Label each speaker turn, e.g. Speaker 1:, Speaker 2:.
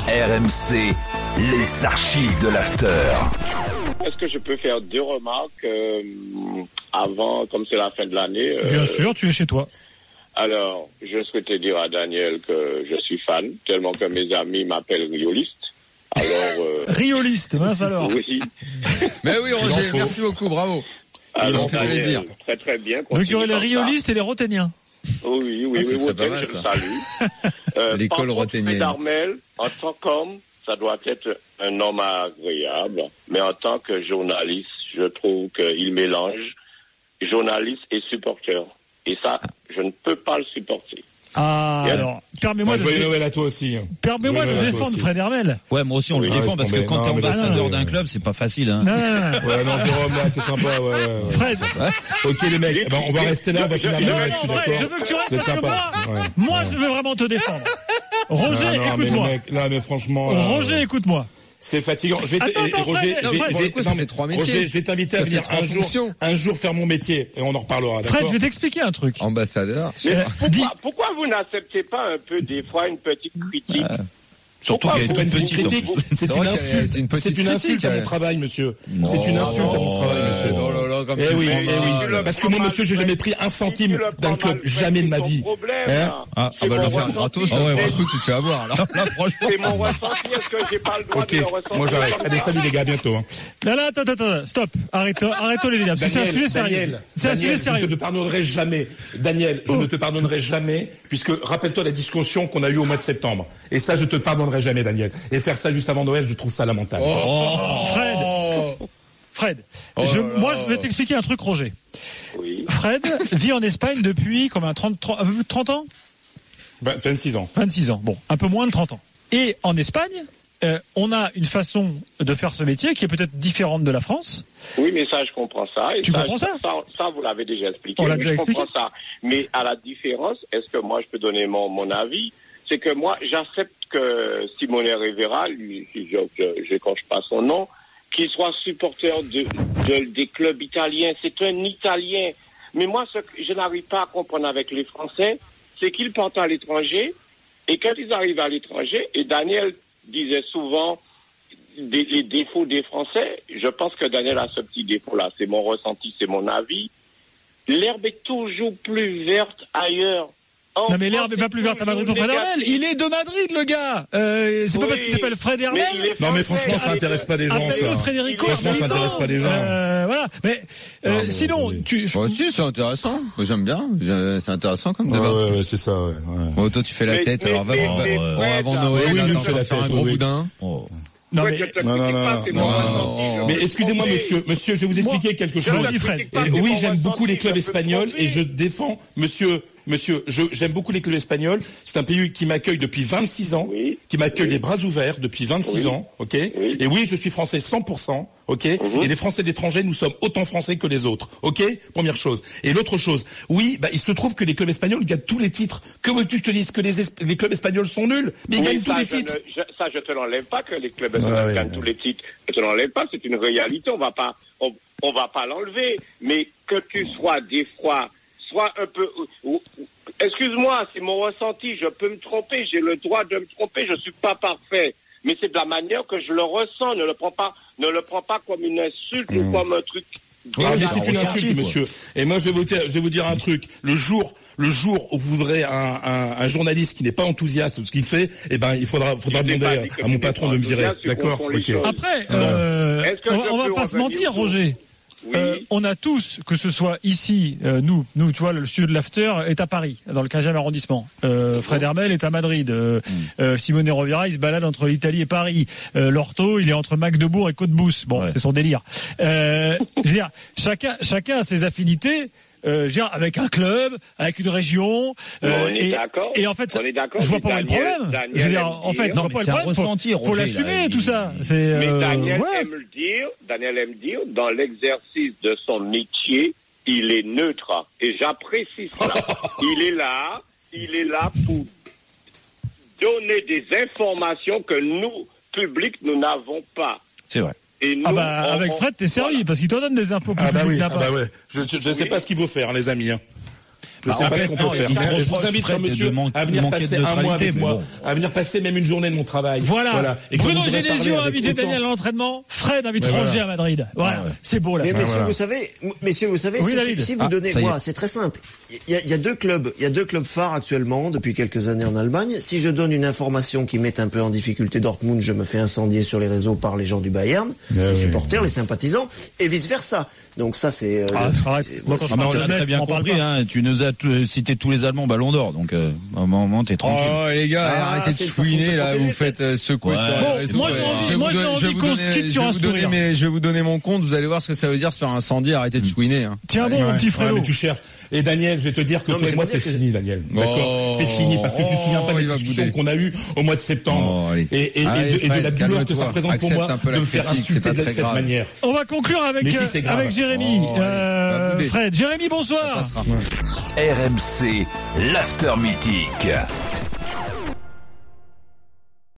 Speaker 1: RMC, les archives de l'after.
Speaker 2: Est-ce que je peux faire 2 remarques avant, comme c'est la fin de l'année
Speaker 3: Bien sûr, tu es chez toi.
Speaker 2: Alors, je souhaitais dire à Daniel que je suis fan, tellement que mes amis m'appellent Rioliste. Alors,
Speaker 3: Rioliste, mince alors.
Speaker 2: Oui.
Speaker 4: Mais oui, Roger, merci beaucoup, bravo.
Speaker 2: Alors,
Speaker 4: fait plaisir.
Speaker 2: Très très bien.
Speaker 3: Donc il y aurait les Riolistes et les Rothéniens.
Speaker 2: Oui,
Speaker 4: c'est pas
Speaker 2: Rothén,
Speaker 4: mal,
Speaker 2: je
Speaker 4: ça.
Speaker 2: le salue.
Speaker 4: L'école rothénienne.
Speaker 2: Darmel, en tant qu'homme, ça doit être un homme agréable, mais en tant que journaliste, je trouve qu'il mélange journaliste et supporter. Et ça, je ne peux pas le supporter.
Speaker 3: Ah, alors, permets-moi de
Speaker 5: Noël à toi aussi.
Speaker 3: Permets-moi de défendre Fred Hermel.
Speaker 6: Ouais, moi aussi on le défend parce que quand t'es ambassadeur d'un club, c'est pas facile, hein.
Speaker 3: Non.
Speaker 5: Ouais, non, Jérôme, là, c'est sympa, ouais.
Speaker 3: Fred.
Speaker 5: Ok, les mecs, on va rester là, on va finir
Speaker 3: Non,
Speaker 5: là-dessus,
Speaker 3: Fred,
Speaker 5: d'accord?
Speaker 3: je veux que tu restes
Speaker 5: C'est
Speaker 3: parce que
Speaker 5: sympa.
Speaker 3: moi, je veux vraiment te défendre. Roger,
Speaker 5: Non, mais
Speaker 3: écoute-moi.
Speaker 5: les mecs, là, mais franchement.
Speaker 3: Roger, écoute-moi.
Speaker 5: C'est fatigant.
Speaker 3: Attends,
Speaker 5: Roger,
Speaker 3: Fred,
Speaker 4: ça fait 3 métiers.
Speaker 5: Roger, je vais t'inviter à venir un jour faire mon métier et on en reparlera, d'accord?
Speaker 3: Fred, je vais t'expliquer un truc.
Speaker 4: Ambassadeur.
Speaker 2: Mais pourquoi vous n'acceptez pas un peu, des fois, une petite critique?
Speaker 6: Surtout qu'il y a
Speaker 5: C'est pas une petite critique, c'est une insulte. C'est une insulte à mon travail, monsieur. C'est une insulte à mon travail, monsieur.
Speaker 4: Oh là là, comme
Speaker 5: Eh
Speaker 4: tu
Speaker 5: oui,
Speaker 4: dis.
Speaker 5: parce que moi, monsieur, j'ai jamais pris un centime d'un club, jamais de ma vie.
Speaker 4: Ah, bah, le faire gratos. Ah ouais, écoute, tu te fais avoir, là. Là, franchement.
Speaker 2: C'est mon ressenti, est-ce que j'ai pas le droit
Speaker 5: Ok,
Speaker 2: de le ressentir?
Speaker 5: moi j'arrête. Allez, salut les gars, à bientôt.
Speaker 3: Là, attends, stop. Arrête-toi les gars, parce que c'est un sujet sérieux. C'est un sujet
Speaker 5: Je ne
Speaker 3: sérieux.
Speaker 5: te pardonnerai jamais. Daniel, je ne te pardonnerai jamais, puisque rappelle-toi la discussion qu'on a eue au mois de septembre. Et ça, je te pardonnerai jamais, Daniel. Et faire ça juste avant Noël, je trouve ça lamentable.
Speaker 3: Fred, moi je vais t'expliquer un truc, Roger.
Speaker 2: Oui.
Speaker 3: Fred vit en Espagne depuis combien, 30 ans?
Speaker 5: 26 ans.
Speaker 3: 26 ans, bon, un peu moins de 30 ans. Et en Espagne, on a une façon de faire ce métier qui est peut-être différente de la France.
Speaker 2: Oui, mais ça, je comprends ça. Et
Speaker 3: tu comprends ça?
Speaker 2: Ça, vous l'avez déjà expliqué.
Speaker 3: On l'a déjà expliqué.
Speaker 2: Je comprends ça. Mais à la différence, est-ce que moi, je peux donner mon avis? C'est que moi, j'accepte que Simone Rivera, lui, je n'écorche pas son nom, qu'il soit supporter des clubs italiens. C'est un Italien. Mais moi, ce que je n'arrive pas à comprendre avec les Français, c'est qu'ils partent à l'étranger, et quand ils arrivent à l'étranger, et Daniel disait souvent les défauts des Français, je pense que Daniel a ce petit défaut-là, c'est mon ressenti, c'est mon avis. L'herbe est toujours plus verte ailleurs.
Speaker 3: Non mais l'herbe est pas plus verte à Madrid que Fred Hermel. Il est de Madrid, le gars. C'est pas parce qu'il s'appelle Fred Hermel.
Speaker 5: Non mais franchement, ça intéresse pas les gens, ça. Franchement, ça intéresse pas les gens.
Speaker 3: Voilà. Mais sinon,
Speaker 4: Moi aussi, c'est intéressant. Moi, j'aime bien. C'est intéressant comme débat.
Speaker 5: Ouais, c'est ça, ouais.
Speaker 4: Bon, toi, tu fais la tête. Alors, va avant Noël.
Speaker 5: Oui,
Speaker 4: là,
Speaker 5: lui,
Speaker 4: t'es en
Speaker 5: fait
Speaker 4: train
Speaker 5: la
Speaker 4: de faire
Speaker 5: tête,
Speaker 4: un gros
Speaker 5: oui.
Speaker 4: boudin.
Speaker 3: Non,
Speaker 5: Mais excusez-moi, monsieur, je vais vous expliquer quelque chose. Oui, j'aime beaucoup les clubs espagnols et je défends, monsieur, j'aime beaucoup les clubs espagnols. C'est un pays qui m'accueille depuis 26 ans, qui m'accueille les bras ouverts depuis 26 ans, ok? Et oui, je suis français 100%, ok? Et les Français d'étrangers, nous sommes autant français que les autres, ok? Première chose. Et l'autre chose, oui, il se trouve que les clubs espagnols gagnent tous les titres. Que veux-tu que je te dise que les clubs espagnols sont nuls? Mais ils gagnent tous les titres.
Speaker 2: Ça, je te l'enlève pas que les clubs espagnols gagnent tous les titres. Je te l'enlève pas, c'est une réalité. On va pas l'enlever. Mais que tu sois des fois, soit un peu, excuse-moi, c'est mon ressenti, je peux me tromper, j'ai le droit de me tromper, je suis pas parfait. Mais c'est de la manière que je le ressens, ne le prends pas comme une insulte ou comme un truc.
Speaker 5: Ah, mais c'est une insulte, monsieur. Et moi, je vais vous dire un truc. Le jour où vous voudrez un journaliste qui n'est pas enthousiaste de ce qu'il fait, il faudra demander à mon patron de me virer. D'accord? Ok.
Speaker 3: Après, on va pas se mentir, Roger. On a tous, que ce soit ici, nous, tu vois, le studio de l'After est à Paris, dans le 15e arrondissement. Fred Hermel est à Madrid. Simone Rovira, il se balade entre l'Italie et Paris. Lorto, il est entre Magdebourg et Côte-Bousse. Bon, c'est son délire. Je veux dire, chacun a ses affinités. Avec un club, avec une région, et en fait, je vois pas le problème. Je veux dire, en fait, non, mais c'est un ressenti, faut l'assumer, tout ça.
Speaker 2: Mais Daniel aime dire, dans l'exercice de son métier, il est neutre, et j'apprécie ça. Il est là pour donner des informations que nous, public, nous n'avons pas.
Speaker 6: C'est vrai.
Speaker 3: Et nous, avec Fred, t'es servi, parce qu'il te donne des infos.
Speaker 5: Ouais. Je sais pas ce qu'il faut faire, les amis. Je sais pas ce qu'on peut faire. Je vous invite, monsieur, à venir passer un mois avec moi, à venir passer même une journée de mon travail.
Speaker 3: Voilà. Et Bruno Genesio a invité Daniel à l'entraînement. Fred invite Roger à Madrid. Voilà. C'est beau, là.
Speaker 7: Mais messieurs, vous savez, si vous donnez, c'est très simple. Il y a deux clubs phares actuellement, depuis quelques années en Allemagne. Si je donne une information qui met un peu en difficulté Dortmund, je me fais incendier sur les réseaux par les gens du Bayern, les supporters, les sympathisants, et vice versa. Donc ça, c'est...
Speaker 6: arrête. Moi, quand on l'a très bien compris, hein, tu nous as cité tous les Allemands Ballon d'Or, donc à un moment, t'es tranquille.
Speaker 4: Oh les gars, arrêtez de chouiner là, vous faites secouer sur les réseaux.
Speaker 3: Moi j'ai envie qu'on se quitte sur un sourire.
Speaker 4: Je vais vous donner mon compte, vous allez voir ce que ça veut dire se faire incendier, arrêtez de chouiner.
Speaker 3: Tiens bon, mon petit frérot.
Speaker 5: Mais tu cherches. Et Daniel, je vais te dire que toi et moi, c'est fini, Daniel. D'accord? C'est fini, parce que tu te souviens pas des discussions qu'on a eues au mois de septembre. Et de la douleur que ça représente pour moi de me faire insulter de cette manière.
Speaker 3: On va conclure avec Jérémy. Fred. Jérémy, bonsoir.
Speaker 1: RMC, l'after mythique.